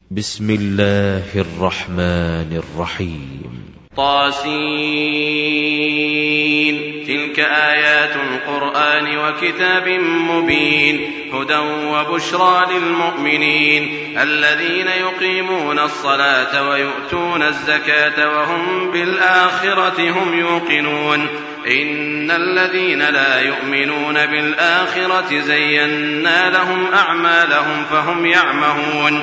بسم الله الرحمن الرحيم. طاسين. تلك آيات القرآن وكتاب مبين هدى وبشرى للمؤمنين الذين يقيمون الصلاة ويؤتون الزكاة وهم بالآخرة هم يوقنون إن الذين لا يؤمنون بالآخرة زينا لهم أعمالهم فهم يعمهون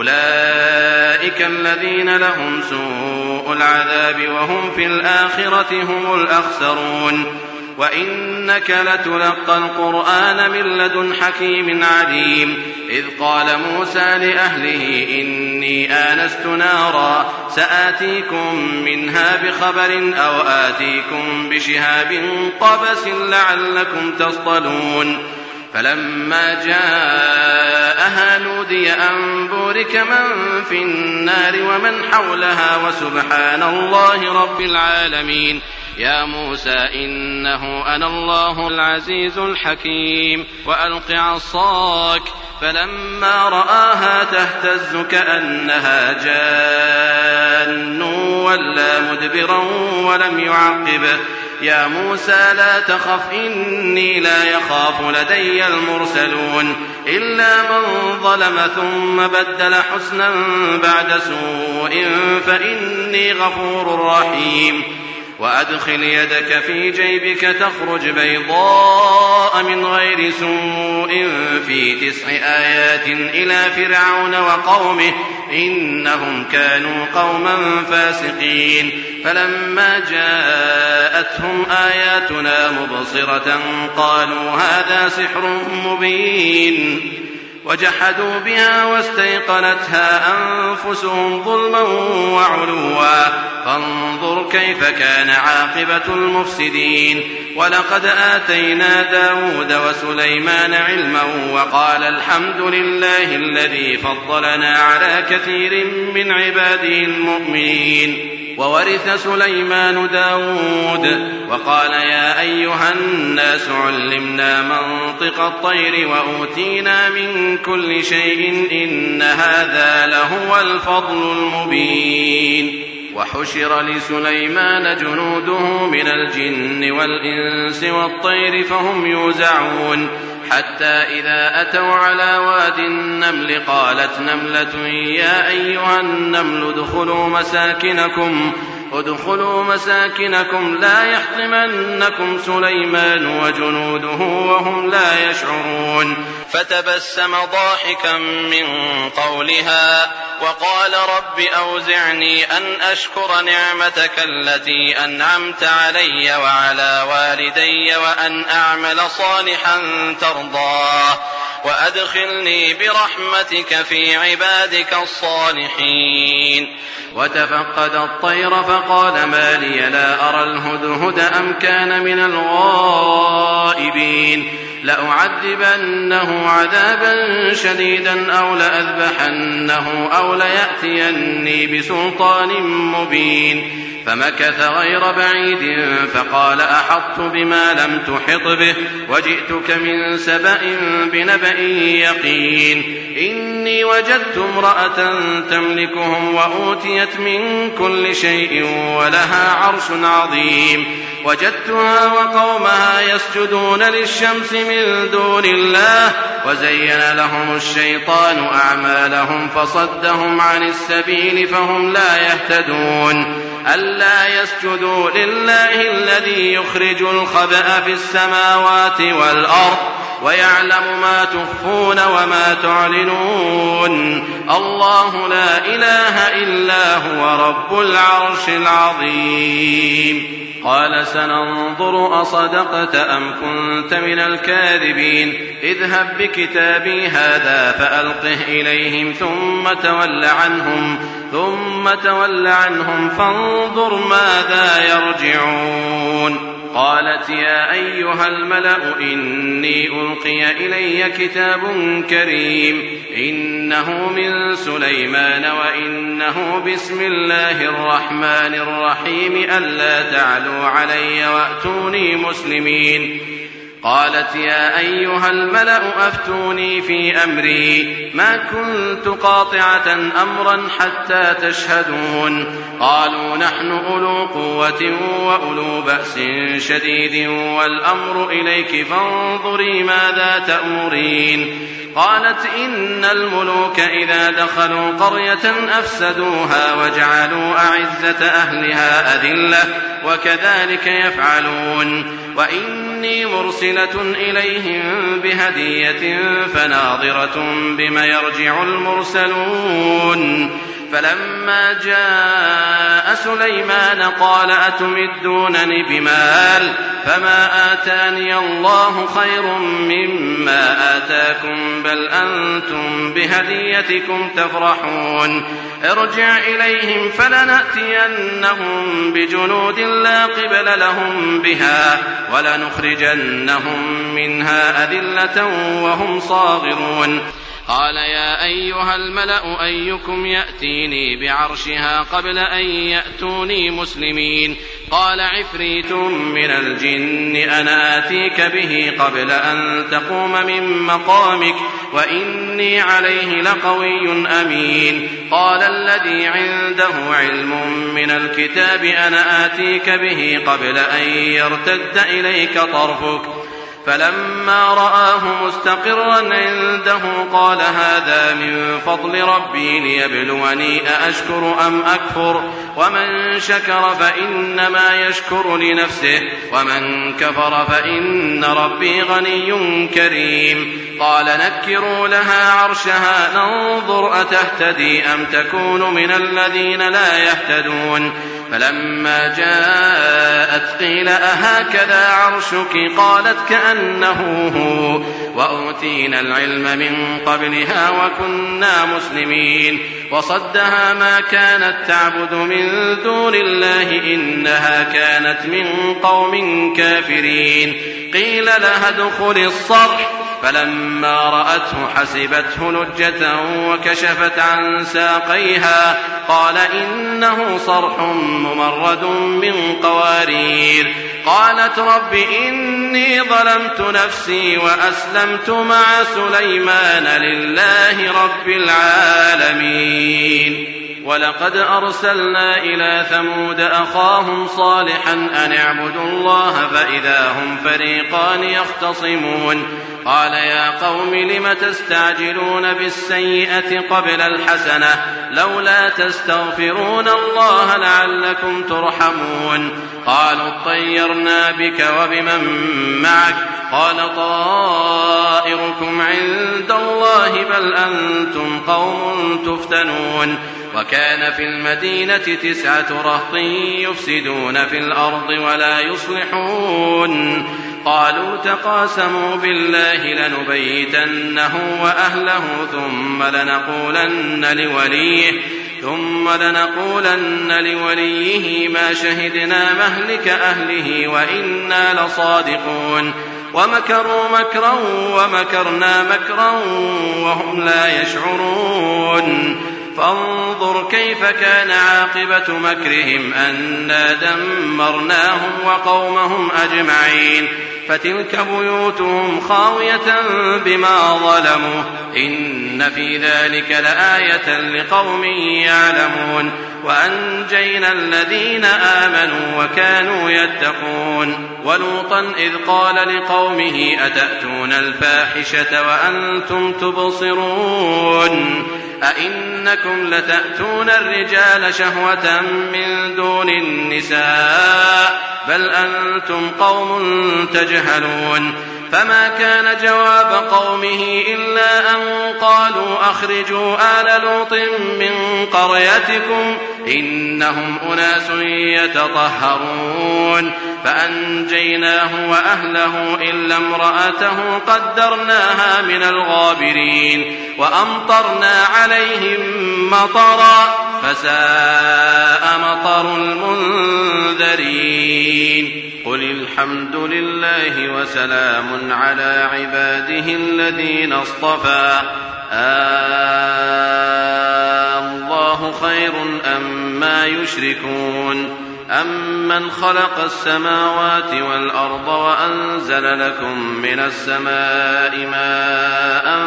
أولئك الذين لهم سوء العذاب وهم في الآخرة هم الأخسرون وإنك لتلقى القرآن من لدن حكيم عليم إذ قال موسى لأهله إني آنست نارا سآتيكم منها بخبر أو آتيكم بشهاب قبس لعلكم تصطلون فلما جاءها نودي أن بورك من في النار ومن حولها وسبحان الله رب العالمين يا موسى إنه أنا الله العزيز الحكيم وألق عصاك فلما رآها تهتز كأنها جان ولا مدبرا ولم يعقبه يا موسى لا تخف إني لا يخاف لدي المرسلون إلا من ظلم ثم بدل حسنا بعد سوء فإني غفور رحيم وأدخل يدك في جيبك تخرج بيضاء من غير سوء في 9 آيات إلى فرعون وقومه إنهم كانوا قوما فاسقين فلما جاءتهم آياتنا مبصرة قالوا هذا سحر مبين وجحدوا بها واستيقنتها أنفسهم ظلما وعلوا فانظر كيف كان عاقبة المفسدين ولقد آتينا داود وسليمان علما وقال الحمد لله الذي فضلنا على كثير من عباده المؤمنين وورث سليمان داود وقال يا أيها الناس علمنا منطق الطير وأوتينا من كل شيء إن هذا لهو الفضل المبين وحشر لسليمان جنوده من الجن والإنس والطير فهم يوزعون حتى إذا أتوا على واد النمل قالت نملة يا أيها النمل ادخلوا مساكنكم لا يحطمنكم سليمان وجنوده وهم لا يشعرون فتبسم ضاحكا من قولها وقال رب أوزعني أن أشكر نعمتك التي أنعمت علي وعلى والدي وأن أعمل صالحا ترضاه وأدخلني برحمتك في عبادك الصالحين وتفقد الطير فقال ما لي لا أرى الهدهد أم كان من الغائبين لأعذبنه عذابا شديدا أو لأذبحنه أو ليأتيني بسلطان مبين فمكث غير بعيد فقال أحطت بما لم تحط به وجئتك من سبأ بنبأ يقين إني وجدت امرأة تملكهم وأوتيت من كل شيء ولها عرش عظيم وجدتها وقومها يسجدون للشمس من دون الله وزين لهم الشيطان أعمالهم فصدهم عن السبيل فهم لا يهتدون ألا يسجدوا لله الذي يخرج الخبأ في السماوات والأرض ويعلم ما تخفون وما تعلنون الله لا إله إلا هو رب العرش العظيم قال سننظر أصدقت أم كنت من الكاذبين اذهب بكتابي هذا فألقه إليهم ثم تول عنهم فانظر ماذا يرجعون قالت يا أيها الملأ إني ألقي إلي كتاب كريم إنه من سليمان وإنه بسم الله الرحمن الرحيم ألا تعلوا علي وأتوني مسلمين قالت يا أيها الملأ أفتوني في أمري ما كنت قاطعة أمرا حتى تشهدون. قالوا نحن أولو قوة وأولو بأس شديد والأمر إليك فانظري ماذا تأمرين. قالت إن الملوك إذا دخلوا قرية أفسدوها وجعلوا أعزة أهلها أذلة وكذلك يفعلون. وإني مرسلة إليهم بهدية فناظرة بما يرجع المرسلون. فلما جاء سليمان قال أتمدونني بمال فما آتاني الله خير مما آتاكم بل أنتم بهديتكم تفرحون. ارجع إليهم فلنأتينهم بجنود لا قبل لهم بها ولنخرجنهم منها أذلة وهم صاغرون. قال يا أيها الملأ أيكم يأتيني بعرشها قبل أن يأتوني مسلمين. قال عفريت من الجن أنا آتيك به قبل أن تقوم من مقامك وإني عليه لقوي أمين. قال الذي عنده علم من الكتاب أنا آتيك به قبل أن يرتد إليك طرفك. فلما رآه مستقرا عنده قال هذا من فضل ربي ليبلوني أأشكر أم أكفر ومن شكر فإنما يشكر لنفسه ومن كفر فإن ربي غني كريم. قال نكروا لها عرشها ننظر أتهتدي أم تكون من الذين لا يهتدون. فلما جاءت قيل أهكذا عرشك قالت كأنه هو وأوتينا العلم من قبلها وكنا مسلمين. وصدها ما كانت تعبد من دون الله إنها كانت من قوم كافرين. قيل لها ادخل الصرح فلما رأته حسبته لجة وكشفت عن ساقيها قال إنه صرح ممرد من قوارير. قالت رب إني ظلمت نفسي وأسلمت مع سليمان لله رب العالمين. ولقد أرسلنا إلى ثمود أخاهم صالحا أن اعبدوا الله فإذا هم فريقان يختصمون. قال يا قوم لم تستعجلون بالسيئة قبل الحسنة لولا تستغفرون الله لعلكم ترحمون. قالوا اطيرنا بك وبمن معك قال طائركم عند الله بل أنتم قوم تفتنون. وكان في المدينة 9 رهط يفسدون في الأرض ولا يصلحون. قالوا تقاسموا بالله لنبيتنه وأهله ثم لنقولن لوليه ما شهدنا مهلك أهله وإنا لصادقون. ومكروا مكرا ومكرنا مكرا وهم لا يشعرون. فانظر كيف كان عاقبة مكرهم أنا دمرناهم وقومهم أجمعين. فتلك بيوتهم خاوية بما ظلموا إن في ذلك لآية لقوم يعلمون. وأنجينا الذين آمنوا وكانوا يتقون. ولوطا إذ قال لقومه أتأتون الفاحشة وأنتم تبصرون أئنكم لتأتون الرجال شهوة من دون النساء بل أنتم قوم تجهلون. فما كان جواب قومه إلا أن قالوا أخرجوا آل لوط من قريتكم إنهم أناس يتطهرون. فأنجيناه وأهله إلا امرأته قدرناها من الغابرين. وأمطرنا عليهم مطرا فساء مطر المنذرين. قل الحمد لله وسلام على عباده الذين اصطفى الله خير أما يشركون. أمن خلق السماوات والأرض وأنزل لكم من السماء ماء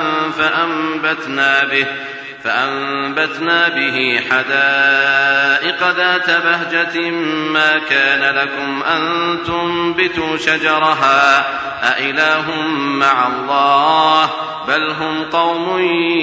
فأنبتنا به حدائق ذات بهجة ما كان لكم أن تنبتوا شجرها أإله مع الله بل هم قوم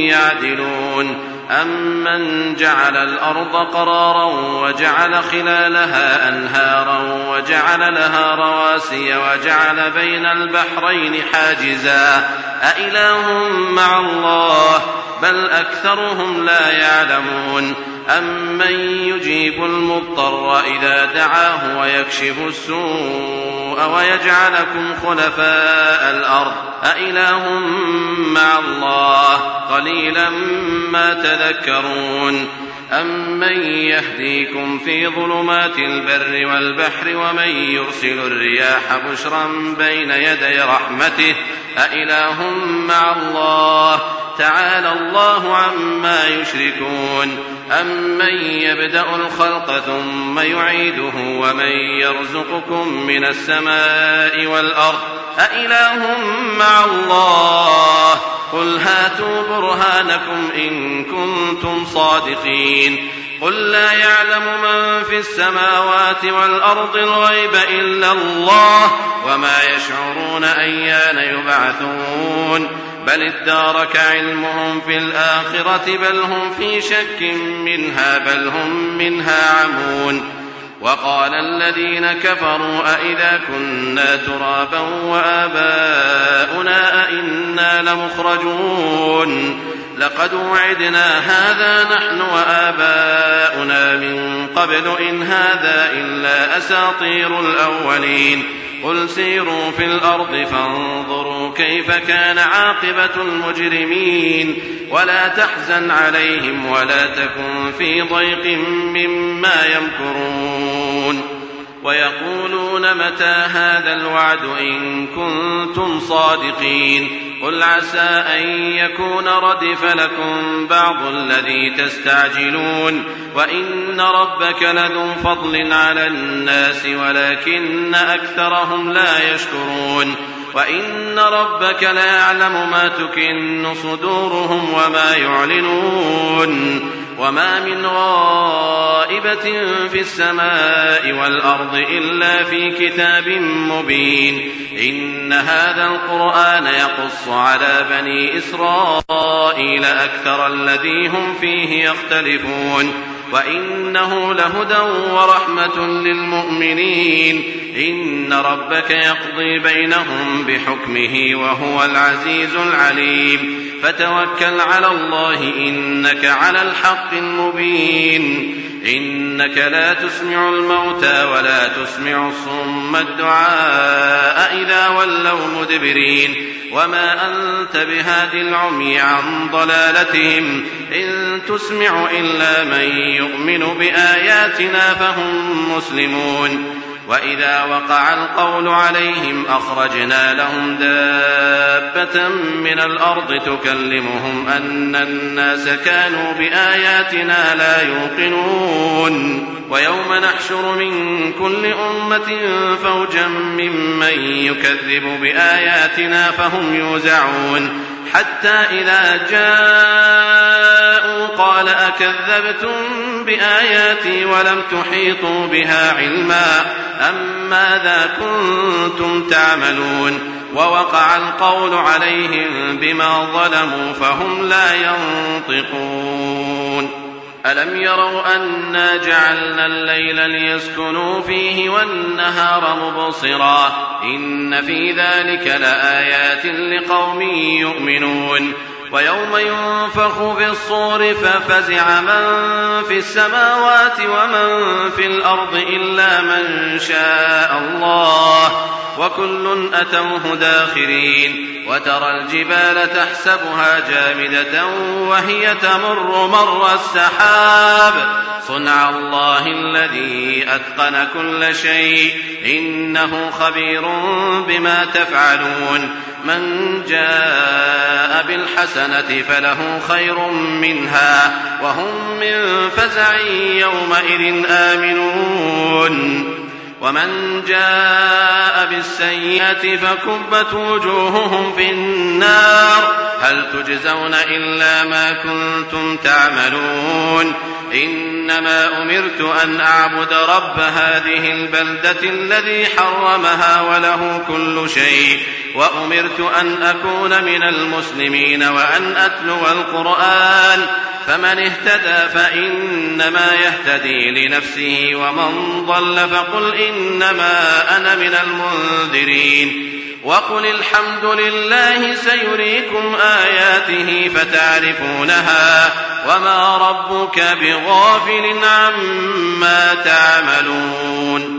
يعدلون أمن جعل الأرض قرارا وجعل خلالها أنهارا وجعل لها رواسي وجعل بين البحرين حاجزا أإله مع الله بل أكثرهم لا يعلمون أمن يجيب المضطر إذا دعاه ويكشف السوء ويجعلكم خلفاء الأرض أإله مع الله قليلا ما تذكرون أمن يهديكم في ظلمات البر والبحر ومن يرسل الرياح بشرا بين يدي رحمته أإله مع الله تعالى الله عما يشركون أمن يبدأ الخلق ثم يعيده ومن يرزقكم من السماء والأرض أإله مع الله قل هاتوا برهانكم إن كنتم صادقين قل لا يعلم من في السماوات والأرض الغيب إلا الله وما يشعرون أيان يبعثون بل ادارك علمهم في الآخرة بل هم في شك منها بل هم منها عمون وقال الذين كفروا أئذا كنا ترابا وآباؤنا أئنا لمخرجون لقد وعدنا هذا نحن وآباؤنا من قبل إن هذا إلا أساطير الأولين قل سيروا في الأرض فانظروا كيف كان عاقبة المجرمين ولا تحزن عليهم ولا تكن في ضيق مما يمكرون ويقولون متى هذا الوعد إن كنتم صادقين قل عسى أن يكون ردف لكم بعض الذي تستعجلون وإن ربك لذو فضل على الناس ولكن أكثرهم لا يشكرون وإن ربك ليعلم ما تكن صدورهم وما يعلنون وما من غائبة في السماء والأرض إلا في كتاب مبين إن هذا القرآن يقص على بني إسرائيل أكثر الذي هم فيه يختلفون وإنه لهدى ورحمة للمؤمنين إن ربك يقضي بينهم بحكمه وهو العزيز العليم فتوكل على الله إنك على الحق المبين إنك لا تسمع الموتى ولا تسمع الصم الدعاء إذا ولوا مدبرين وما أنت بهاد العمي عن ضلالتهم إن تسمع إلا من يؤمن بآياتنا فهم مسلمون وإذا وقع القول عليهم أخرجنا لهم دابة من الأرض تكلمهم أن الناس كانوا بآياتنا لا يوقنون ويوم نحشر من كل أمة فوجا ممن يكذب بآياتنا فهم يوزعون حتى إذا جاءوا قال أكذبتم بآياتي ولم تحيطوا بها علما أم ماذا كنتم تعملون ووقع القول عليهم بما ظلموا فهم لا ينطقون ألم يروا أنا جعلنا الليل ليسكنوا فيه والنهار مبصرا إن في ذلك لآيات لقوم يؤمنون ويوم ينفخ في الصور ففزع من في السماوات ومن في الأرض إلا من شاء الله وكل أتوه داخرين وترى الجبال تحسبها جامدة وهي تمر مر السحاب صنع الله الذي أتقن كل شيء إنه خبير بما تفعلون من جاء بالحسنة فله خير منها وهم من فزع يومئذ آمنون ومن جاء بالسيئة فكبت وجوههم في النار هل تجزون إلا ما كنتم تعملون إنما أمرت أن أعبد رب هذه البلدة الذي حرمها وله كل شيء وأمرت أن أكون من المسلمين وأن أتلو القرآن فمن اهتدى فإنما يهتدي لنفسه ومن ضل فقل إنما أنا من المنذرين وقل الحمد لله سيريكم آياته فتعرفونها وما ربك بغافل عما تعملون